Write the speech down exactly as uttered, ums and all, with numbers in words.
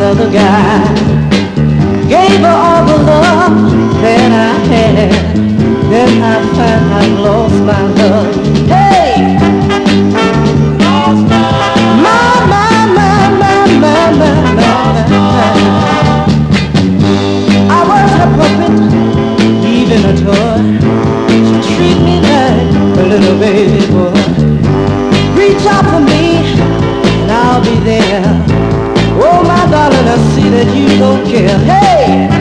another guy. Gave her all the love that I had. Then I find I've lost my love. Hey! Lost my my, my, my, my, my, my, my, my. I was a puppet, even a toy. She treat me like a little baby boy. Reach out for me and I'll be there. Oh my darling, I see that you don't care. Hey!